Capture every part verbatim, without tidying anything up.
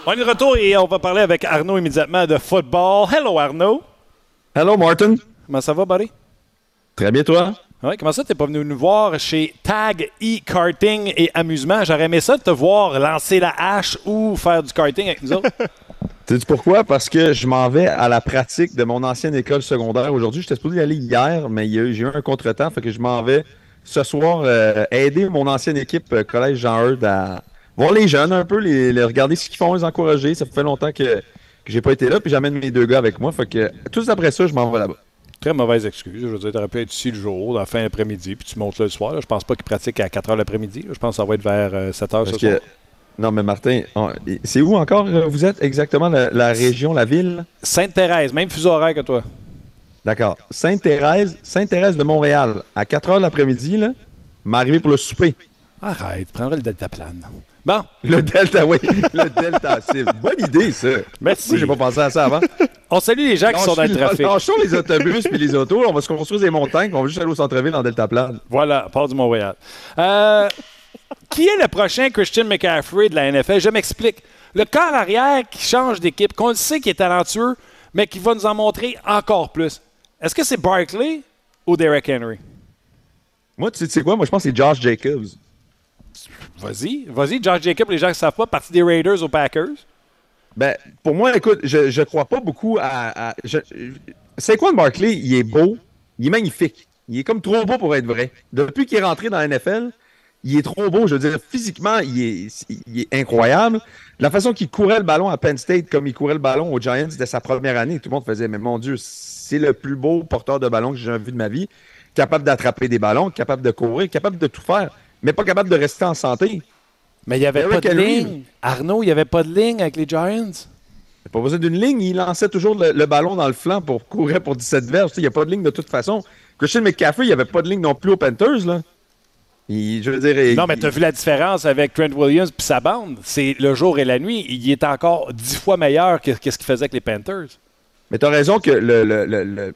On est de retour et on va parler avec Arnaud immédiatement de football. Hello Arnaud. Hello Martin. Comment ça va, buddy? Très bien, toi? Ouais, comment ça, t'es pas venu nous voir chez Tag E-Karting et Amusement? J'aurais aimé ça de te voir lancer la hache ou faire du karting avec nous autres. Sais-tu pourquoi? Parce que je m'en vais à la pratique de mon ancienne école secondaire. Aujourd'hui, j'étais supposé y aller hier, mais j'ai eu un contretemps, fait que je m'en vais ce soir euh, aider mon ancienne équipe euh, Collège Jean-Eudes à voir les jeunes un peu, les, les regarder ce qu'ils font, les encourager. Ça fait longtemps que, que j'ai pas été là, puis j'amène mes deux gars avec moi. Fait que tout après ça, je m'en vais là-bas. Très mauvaise excuse. Je veux dire, tu aurais pu être ici le jour, dans la fin d'après-midi, puis tu montes là le soir. Là. Je pense pas qu'ils pratiquent à quatre heures l'après-midi. Là. Je pense que ça va être vers euh, sept heures Parce ce que, soir. non, mais Martin, on, c'est où encore euh, vous êtes exactement, la, la région, la ville? Sainte-Thérèse, même fuseau horaire que toi. D'accord. Sainte-Thérèse, Sainte-Thérèse de Montréal, à quatre heures l'après-midi, là, m'arriver pour le souper. Arrête, prendrai le deltaplane. Bon. Le Delta, oui. Le Delta, c'est une bonne idée, ça. Merci. Moi, j'ai pas pensé à ça avant. On salue les gens qui sont dans le trafic. Lâchons les autobus puis les autos. On va se construire des montagnes. On va juste aller au centre-ville en deltaplane. Voilà, part du Montréal. Euh, qui est le prochain Christian McCaffrey de la N F L? Je m'explique. Le corps arrière qui change d'équipe, qu'on le sait qu'il est talentueux, mais qui va nous en montrer encore plus. Est-ce que c'est Barkley ou Derrick Henry? Moi, tu sais, tu sais quoi? Moi, je pense que c'est Josh Jacobs. Vas-y, vas-y, Josh Jacobs, les gens ne savent pas, parti des Raiders aux Packers. Ben, pour moi, écoute, je, je crois pas beaucoup à. à je, Saquon Barkley, il est beau, il est magnifique. Il est comme trop beau pour être vrai. Depuis qu'il est rentré dans la N F L, il est trop beau. Je veux dire, physiquement, il est, il est incroyable. La façon qu'il courait le ballon à Penn State, comme il courait le ballon aux Giants, c'était sa première année. Tout le monde faisait, mais mon Dieu, c'est le plus beau porteur de ballon que j'ai jamais vu de ma vie. Capable d'attraper des ballons, capable de courir, capable de tout faire, mais pas capable de rester en santé. Mais il n'y avait Derrick pas de Henry, ligne. Arnaud, il n'y avait pas de ligne avec les Giants. Il n'a pas besoin d'une ligne. Il lançait toujours le, le ballon dans le flanc pour courir pour dix-sept verges. Il n'y a pas de ligne de toute façon. Christian McCaffrey, il n'y avait pas de ligne non plus aux Panthers. Là. Il, je veux dire, il, non, mais tu as vu la différence avec Trent Williams et sa bande. C'est le jour et la nuit. Il est encore dix fois meilleur que, que ce qu'il faisait avec les Panthers. Mais tu as raison que le, le, le, le,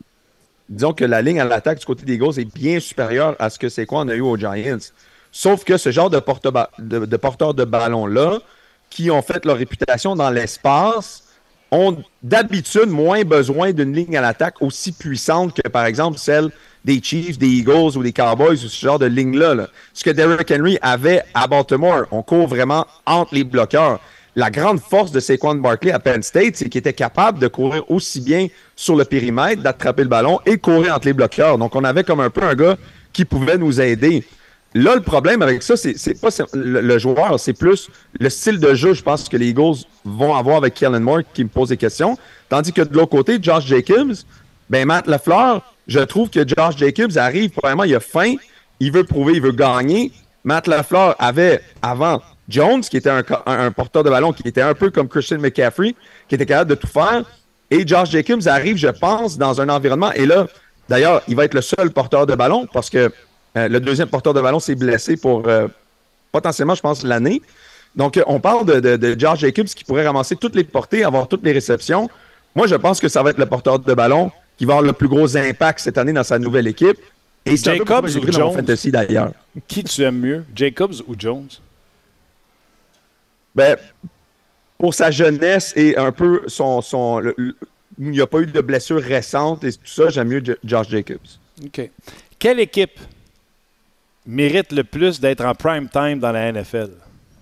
disons que la ligne à l'attaque du côté des Eagles est bien supérieure à ce que c'est quoi on a eu aux Giants. Sauf que ce genre de, porte de, de porteurs de ballon-là, qui ont fait leur réputation dans l'espace, ont d'habitude moins besoin d'une ligne à l'attaque aussi puissante que, par exemple, celle des Chiefs, des Eagles ou des Cowboys, ou ce genre de ligne-là. Là. Ce que Derrick Henry avait à Baltimore, on court vraiment entre les bloqueurs. La grande force de Saquon Barkley à Penn State, c'est qu'il était capable de courir aussi bien sur le périmètre, d'attraper le ballon et courir entre les bloqueurs. Donc, on avait comme un peu un gars qui pouvait nous aider. Là, le problème avec ça, c'est, c'est pas le, le joueur, c'est plus le style de jeu, je pense, que les Eagles vont avoir avec Kellen Moore qui me pose des questions. Tandis que de l'autre côté, Josh Jacobs, ben Matt LaFleur, je trouve que Josh Jacobs arrive, probablement, il a faim, il veut prouver, il veut gagner. Matt LaFleur avait, avant, Jones, qui était un, un, un porteur de ballon, qui était un peu comme Christian McCaffrey, qui était capable de tout faire. Et Josh Jacobs arrive, je pense, dans un environnement, et là, d'ailleurs, il va être le seul porteur de ballon parce que Euh, le deuxième porteur de ballon s'est blessé pour euh, potentiellement, je pense, l'année. Donc, euh, on parle de, de, de Josh Jacobs qui pourrait ramasser toutes les portées, avoir toutes les réceptions. Moi, je pense que ça va être le porteur de ballon qui va avoir le plus gros impact cette année dans sa nouvelle équipe. Et c'est Jacobs un peu ou Jones? Fantasy, d'ailleurs. Qui tu aimes mieux, Jacobs ou Jones? Ben, pour sa jeunesse et un peu son... son le, le, il n'y a pas eu de blessure récente et tout ça, j'aime mieux J- Josh Jacobs. OK. Quelle équipe mérite le plus d'être en prime time dans la N F L?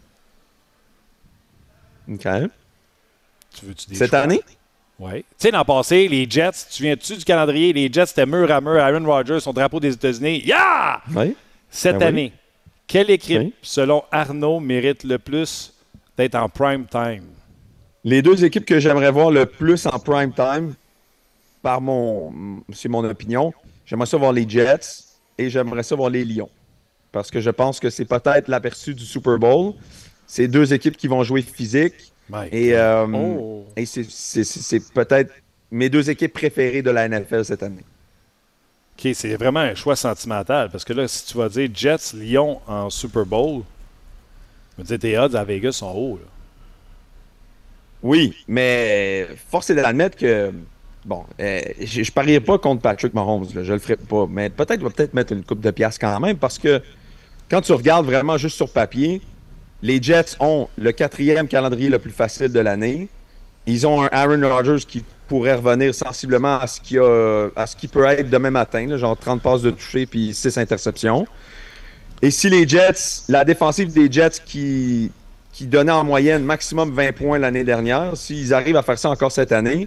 OK. Tu veux-tu des Cette choix? année? Oui. Tu sais, dans le passé, les Jets, tu viens-tu du calendrier? Les Jets, c'était mur à mur. Aaron Rodgers, son drapeau des États-Unis. Yeah! Oui. Cette Ben année, oui. quelle équipe, Oui. selon Arnaud, mérite le plus d'être en prime time? Les deux équipes que j'aimerais voir le plus en prime time, par mon, c'est mon opinion, j'aimerais ça voir les Jets et j'aimerais ça voir les Lions. Parce que je pense que c'est peut-être l'aperçu du Super Bowl. C'est deux équipes qui vont jouer physique. My Et, euh, Oh. et c'est, c'est, c'est, c'est peut-être mes deux équipes préférées de la N F L cette année. OK, c'est vraiment un choix sentimental. Parce que là, si tu vas dire Jets, Lyon en Super Bowl, je veux dire, tes odds à Vegas sont hauts. Là. Oui, mais force est d'admettre que bon, euh, je ne parierai pas contre Patrick Mahomes, là, je le ferai pas, mais peut-être je vais peut-être mettre une coupe de piastres quand même parce que quand tu regardes vraiment juste sur papier, les Jets ont le quatrième calendrier le plus facile de l'année. Ils ont un Aaron Rodgers qui pourrait revenir sensiblement à ce qu'il a, à ce qu'il peut être demain matin, là, genre trente passes de toucher puis six interceptions. Et si les Jets, la défensive des Jets qui, qui donnait en moyenne maximum vingt points l'année dernière, s'ils arrivent à faire ça encore cette année,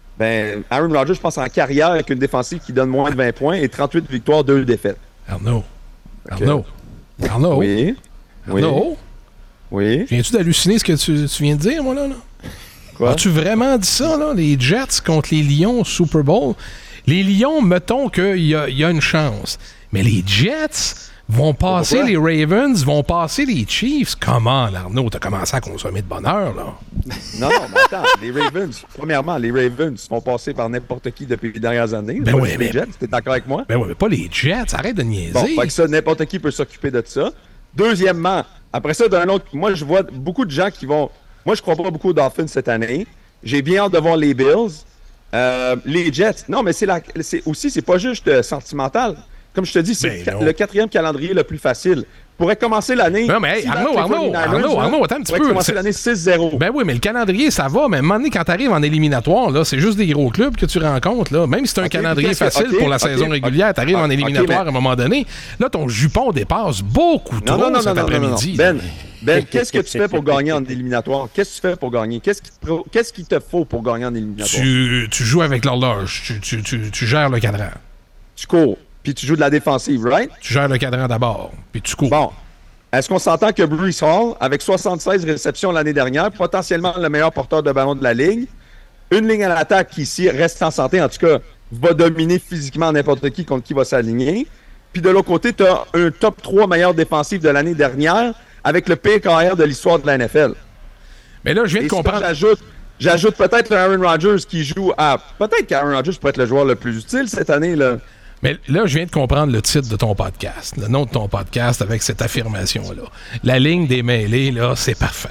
ben Aaron Rodgers, je pense, en carrière avec une défensive qui donne moins de vingt points et trente-huit victoires, deux défaites. Arnaud. Okay. Arnaud. Arnaud. Oui. Arnaud. Oui. Viens-tu d'halluciner ce que tu, tu viens de dire, moi, là? là? Quoi? As-tu vraiment dit ça, là? Les Jets contre les Lions au Super Bowl? Les Lions, mettons qu'il y a, il y a une chance. Mais les Jets vont passer les Ravens, vont passer les Chiefs. Comment, Arnaud? T'as commencé à consommer de bonheur, là? Non, non, mais attends. Les Ravens, premièrement, les Ravens vont passer par n'importe qui depuis les dernières années. Ben oui, les mais... Jets, t'es d'accord avec moi? Ben oui, mais pas les Jets. Arrête de niaiser. Bon, fait que ça, n'importe qui peut s'occuper de ça. Deuxièmement, après ça, d'un autre, moi, je vois beaucoup de gens qui vont... Moi, je crois pas beaucoup aux Dolphins cette année. J'ai bien hâte de voir les Bills. Euh, les Jets. Non, mais c'est, la, c'est aussi, c'est pas juste euh, sentimental. Comme je te dis, c'est ben le, le quatrième calendrier le plus facile. Pourrait commencer l'année... Non, mais hey, Arnaud, Arnaud, Arnaud, Arnaud, attends un petit peu. Pourrait commencer l'année six zéro. Ben oui, mais le calendrier, ça va. Mais à un moment donné, quand t'arrives en éliminatoire, là, c'est juste des gros clubs que tu rencontres. Là. Même si c'est un okay, calendrier facile okay, pour la okay, saison okay, régulière, t'arrives okay, en éliminatoire okay, mais... à un moment donné. Là, ton jupon dépasse beaucoup trop non, non, cet non, après-midi. Non, non, non. Ben, Ben, qu'est-ce que tu fais pour gagner en éliminatoire? Qu'est-ce que tu fais pour gagner? Qu'est-ce qu'il te, qu'est-ce qu'il te faut pour gagner en éliminatoire? Tu, tu joues avec l'horloge. Tu, tu, tu, tu gères le cadran. Tu cours. Puis tu joues de la défensive, right? Tu gères le cadran d'abord. Puis tu cours. Bon. Est-ce qu'on s'entend que Breece Hall, avec soixante-seize réceptions l'année dernière, potentiellement le meilleur porteur de ballon de la ligue, une ligne à l'attaque qui, ici, reste en santé, en tout cas, va dominer physiquement n'importe qui contre qui va s'aligner. Puis de l'autre côté, tu as un top trois meilleur défensif de l'année dernière avec le pire carrière de l'histoire de la N F L. Mais là, je viens de Et comprendre. Ça, j'ajoute, j'ajoute peut-être le Aaron Rodgers qui joue à... Peut-être qu'Aaron Rodgers peut être le joueur le plus utile cette année, là. Mais là, je viens de comprendre le titre de ton podcast, le nom de ton podcast avec cette affirmation-là. La ligne des mêlés, là, c'est parfait.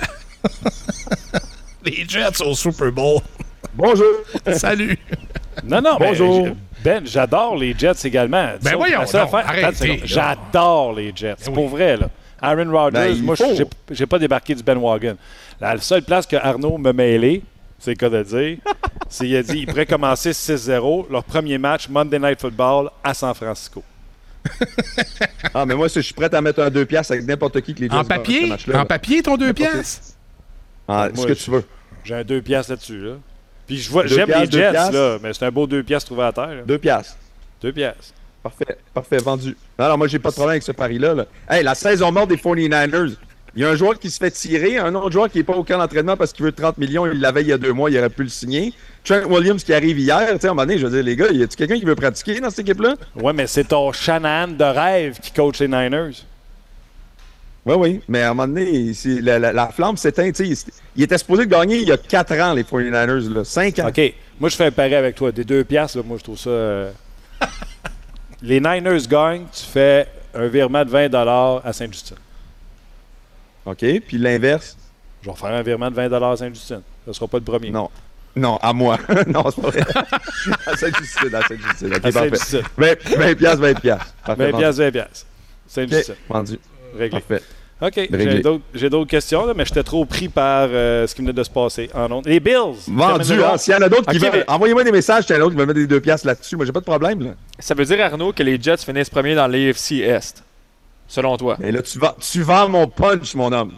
Les Jets au Super Bowl. Bonjour. Salut. Non, non, Bonjour. mais Ben, j'adore les Jets également. Ben Sauf, voyons la seule donc, affaire- arrêtez, attends une seconde. là. J'adore les Jets. Ben pour oui. vrai, là. Aaron Rodgers, Ben, il moi, faut. j'ai, j'ai pas débarqué du Ben Wagon. La seule place que Arnaud me mêlé, c'est le cas de dire, c'est qu'il a dit qu'il pourrait commencer six zéro, leur premier match, Monday Night Football, à San Francisco. Ah, mais moi, je suis prêt à mettre un deux piastres avec n'importe qui que les Jets En gagnent ce papier? match-là, En là. papier, ton deux N'importe- piastres? Ah, Moi, ce que je- tu veux. J'ai un deux piastres là-dessus, là. Puis je vois, Deux j'aime piastres, les deux Jets, piastres. là, mais c'est un beau deux piastres trouvé à terre. là. Deux piastres. Deux piastres. Parfait, parfait, vendu. Alors, moi, j'ai pas de problème avec ce pari-là. Là. Hey, la saison morte des forty-niners. Il y a un joueur qui se fait tirer, un autre joueur qui n'est pas au camp d'entraînement parce qu'il veut trente millions, il l'avait il y a deux mois, il aurait pu le signer. Trent Williams qui arrive hier, tu sais, à un moment donné, je veux dire, les gars, y a-tu quelqu'un qui veut pratiquer dans cette équipe-là? Ouais, mais c'est ton Shanahan de rêve qui coach les Niners. Oui, oui, mais à un moment donné, c'est- la, la- la flamme s'éteint, tu sais. Il, il était supposé gagner il y a quatre ans, les forty-niners, là. cinq ans. OK. Moi, je fais un pari avec toi. Des deux piastres, là, moi, je trouve ça... euh, les Niners gagnent, tu fais un virement de vingt dollars à Sainte-Justine. OK, puis l'inverse? Je vais faire un virement de vingt dollars à Sainte-Justine. Ce ne sera pas le premier. Non. Non, à moi. Non, c'est pas vrai. à Sainte-Justine, à Sainte-Justine. OK, À parfait. Sainte-Justine. vingt, vingt piastres, vingt piastres. Parfait, vingt vendu. piastres, vingt piastres. Sainte-Justine. OK, vendu. Réglé. Parfait. OK. Réglé. J'ai d'autres, j'ai d'autres questions, là, mais j'étais trop pris par euh, ce qui venait de se passer en ondes. Les Bills. Vendu, termineront- hein. S'il y en a d'autres qui Ok, veulent, mais- envoyez-moi des messages, s'il y en a d'autres qui veulent mettre des deux piastres là-dessus. Moi, j'ai pas de problème, là. Ça veut dire, Arnaud, que les Jets finissent premiers dans l'A F C Est, selon toi. Mais là, tu vends, tu vends mon punch, mon homme.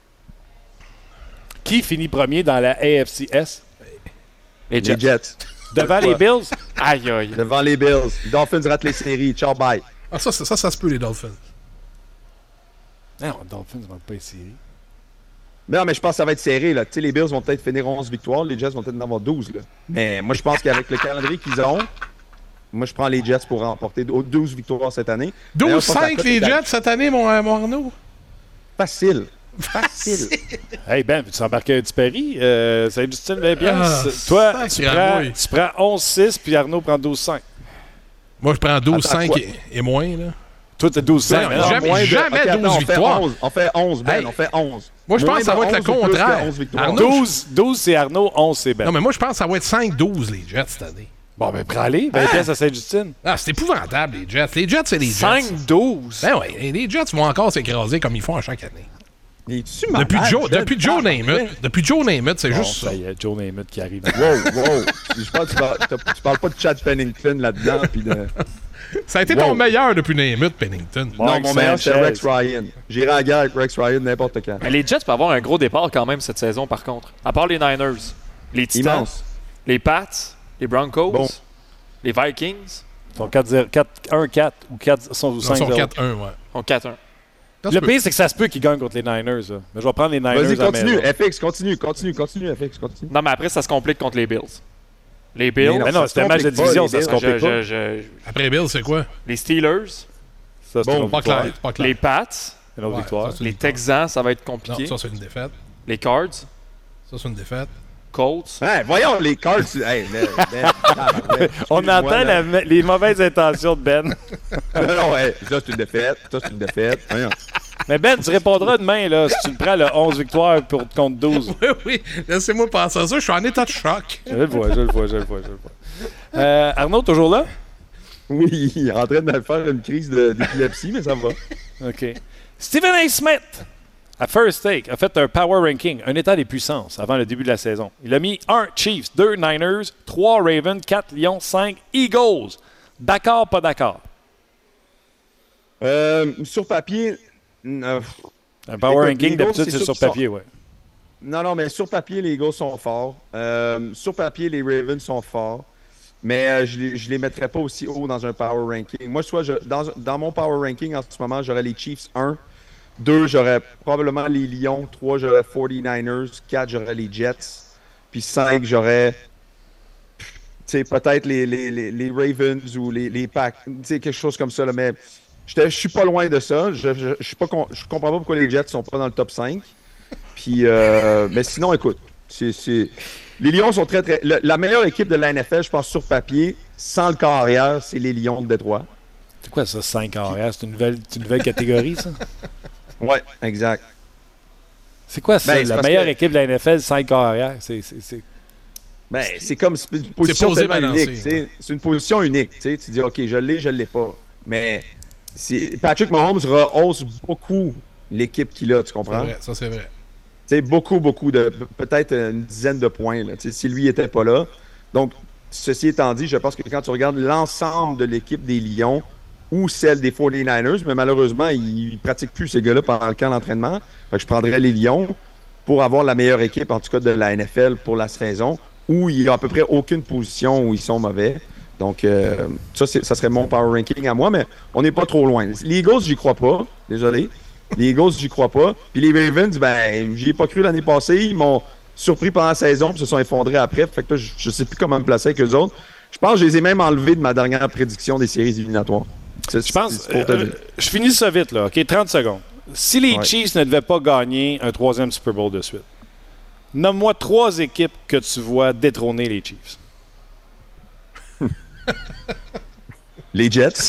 Qui finit premier dans la A F C S? Les Jets. Les Jets. Devant les Bills? Aïe, aïe. Devant les Bills. Les Dolphins ratent les séries. Ciao, bye. Ah, ça, ça, ça, ça se peut, les Dolphins. Non, les Dolphins ne vont pas essayer. Mais non, mais je pense que ça va être serré, là. Tu sais, les Bills vont peut-être finir onze victoires. Les Jets vont peut-être en avoir douze, là. Mais moi, je pense qu'avec le calendrier qu'ils ont, moi, je prends les Jets pour remporter douze victoires cette année. D'ailleurs, je pense que la douze cinq cote les est à- Jets cette année, mon, euh, mon Arnaud. Facile. Facile. Hey Ben, veux-tu embarquer un petit pari? Euh, Saint-Justine, vingt piastres. Ah, Toi, tu sacré prends, amouille. tu prends onze six, puis Arnaud prend douze cinq. Moi, je prends douze Attends, cinq quoi? et, et moins, là. Toi, t'as douze cinq. Non, mais mais non. jamais- Moins de- jamais Ok, attends, douze on fait victoires. onze. On fait onze, Ben. Hey. On fait onze. Moi, je pense Moins que ça de va être le onze ou plus que contraire. onze victoires. Arnaud, douze, douze, c'est Arnaud, onze, c'est Ben. Non, mais moi, je pense que ça va être cinq douze, les Jets, cette année. Bon, ben prends-les. vingt piastres à Saint-Justine. Ah, c'est épouvantable, les Jets. Les Jets, c'est les Jets. cinq douze. Ben oui, les Jets vont encore s'écraser comme ils font à chaque année. Es-tu malade, Depuis Joe, Jet? depuis Joe Ah, Namath, ouais. depuis Joe Namath, c'est Bon, juste ça. ça y est, Joe Namath qui arrive. Wow, wow. Je pense que tu parles, t'as- tu parles pas de Chad Pennington là-dedans. Puis de... Ça a été Wow. ton meilleur depuis Namath, Pennington. Mark non, mon meilleur, c'est Sanchez. Rex Ryan. J'irai en guerre avec Rex Ryan n'importe quand. Mais les Jets peuvent avoir un gros départ quand même cette saison, par contre. À part les Niners, les Titans, Immense. les Pats, les Broncos, Bon. les Vikings, Ils sont quatre zéro, quatre un quatre ou quatre sont ou Ils cinq sont zéro. quatre un, ouais. ont quatre un. Ça se Le peut. pire, c'est que ça se peut qu'ils gagnent contre les Niners. Là. Mais je vais prendre les Niners Vas-y, à la continue. maison. F X, continue, continue, continue, F X, continue. Non, mais après, ça se complique contre les Bills. Les Bills, Mais Mais non, ça c'était se un match de complique pas, division, les ça se Bills. complique je- pas. je- je- Après Bill, c'est quoi? les Steelers, Ça, c'est Bon, une Pas victoire. clair, pas clair. les Pats, Une autre Ouais, victoire. ça, c'est une les victoire. Texans, ça va être Non, compliqué. ça, c'est une défaite. Les Cards, Ça, c'est une défaite. Colts. Hey, voyons, les Cards. Hey, ben, ben, tabarouette. On Excuse-moi, entend là. la- les mauvaises intentions de Ben. Non, non, hey, ça, c'est une défaite. Ça, c'est une défaite. Voyons. Mais Ben, tu répondras demain là, si tu le prends le onze victoires pour contre douze. Oui, oui. Laissez-moi penser à ça. Je suis en état de choc. Je le vois, je le vois, je le vois, je le vois. Euh, Arnaud, toujours là? Oui, il est en train de me faire une crise de- d'épilepsie, mais ça va. OK. Stephen A. Smith, à First Take, a fait un power ranking, un état des puissances avant le début de la saison. Il a mis un Chiefs, deux Niners, trois Ravens, quatre Lions, cinq Eagles. D'accord, pas d'accord? Euh, sur papier, euh, Un power Écoute, les ranking, Eagles, d'habitude, c'est c'est sûr sur qu'ils papier, ouais. non, non, mais sur papier, les Eagles sont forts. Euh, sur papier, les Ravens sont forts. Mais euh, je ne les, je les mettrais pas aussi haut dans un power ranking. Moi, soit je, dans, dans mon power ranking en ce moment, j'aurais les Chiefs un. deux, j'aurais probablement les Lions. trois, j'aurais forty-niners. quatre, j'aurais les Jets. Puis cinq, j'aurais tu sais, peut-être les, les, les, les Ravens ou les, les Packs. Tu sais, quelque chose comme ça. Là. Mais je ne suis pas loin de ça. Je ne je, je comprends pas pourquoi les Jets sont pas dans le top cinq. Puis, euh, mais sinon, écoute, c'est, c'est... les Lions sont très, très... le- la meilleure équipe de la N F L, je pense, sur papier, sans le corps arrière, c'est les Lions de Détroit. C'est quoi ça, cinq arrière? C'est une nouvelle, c'est une nouvelle catégorie, ça? Ouais, exact. C'est quoi ça, Ben, c'est la parce meilleure que- équipe de la N F L, cinq arrière? C'est, c'est, c'est... Ben, c'est comme c'est une position posé, tellement balancé, unique. tu sais. C'est une position unique. Tu sais. Tu dis, OK, je l'ai, je l'ai pas. Mais c'est... Patrick Mahomes rehausse beaucoup l'équipe qu'il a, tu C'est comprends? vrai, ça, c'est vrai. Tu sais, beaucoup, beaucoup de. Peut-être une dizaine de points. Là, tu sais, si lui n'était pas là. Donc, ceci étant dit, je pense que quand tu regardes l'ensemble de l'équipe des Lions ou celle des forty-niners, mais malheureusement, ils ne pratiquent plus ces gars-là pendant le camp d'entraînement. Fait que je prendrais les Lions pour avoir la meilleure équipe, en tout cas de la N F L pour la saison, où il n'y a à peu près aucune position où ils sont mauvais. Donc, euh, ça, c'est, ça serait mon power ranking à moi, mais on n'est pas trop loin. Les Eagles, j'y crois pas. Désolé. Les Eagles, j'y crois pas. Puis les Ravens, ben, j'y ai pas cru l'année passée. Ils m'ont surpris pendant la saison, puis se sont effondrés après. Fait que là, je, je sais plus comment me placer avec eux autres. Je pense que je les ai même enlevés de ma dernière prédiction des séries éliminatoires. C'est- Je pense. c'est pour te euh, dire. je finis ça vite, là. OK, trente secondes. Si les Ouais. Chiefs ne devaient pas gagner un troisième Super Bowl de suite, nomme-moi trois équipes que tu vois détrôner les Chiefs. Les Jets.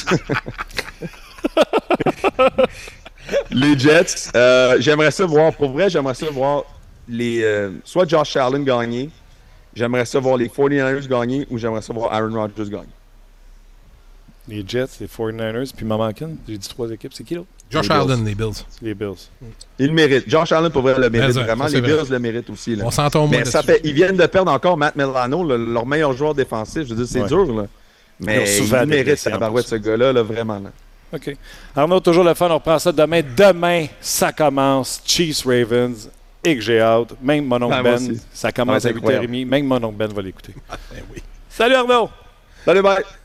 Les Jets. Euh, j'aimerais ça voir, pour vrai, j'aimerais ça voir les, euh, soit Josh Allen gagner, j'aimerais ça voir les forty-niners gagner, ou j'aimerais ça voir Aaron Rodgers gagner. Les Jets, les forty-niners, puis Mamankin. J'ai dit trois équipes. C'est qui l'autre? Josh Les Bills. Allen, les Bills. Les Bills. Il le mérite. Josh Allen, pour vrai, le mérite Mais, vraiment. ça, c'est Les vrai. Bills le méritent aussi. Là. On s'entend au moins Mais ça là-dessus. fait, ils viennent de perdre encore Matt Milano, le- leur meilleur joueur défensif. Je veux dire, c'est Ouais. dur, là. Ils ont Mais souvent il des mérite blessés, en la barouette, plus. ce gars-là, là, vraiment. Là. OK. Arnaud, toujours le fun. On reprend ça demain. Demain, ça commence. Chiefs Ravens. Et que j'ai hâte. Même mon oncle Ah, moi Ben, aussi. ça commence Ah, c'est à huit heures trente. incroyable. Même mon oncle Ben va l'écouter. Eh oui. Salut Arnaud! Salut, bye!